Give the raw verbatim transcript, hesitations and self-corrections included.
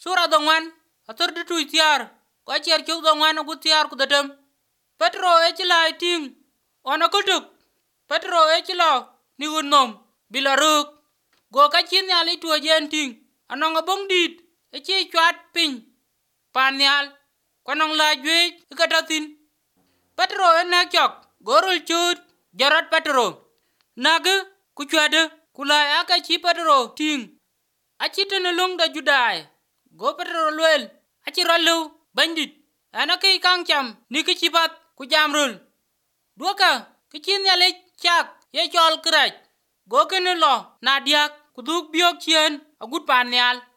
Sura dongwan atur de tu tiar ko cher chuk dongwan gu tiar ku datem. Petro e chila ting ona kultuk. Petro e chila ni unom bilaruk go ka chin yali tu jen ting anong bong dit e chi chat pin panyal kwanong la jwe ka tatin. Petro e na chok gorul chut jarat Petro nag ku chwade kula aka chi Petro ting achi tenelung da judai go Petro luel achi ralu bandit ana kai kang cham ni ki chipat ku jamrul duaka ki chin yale chak ye chol krach go kene lo na diak ku duk biok chien agut panyal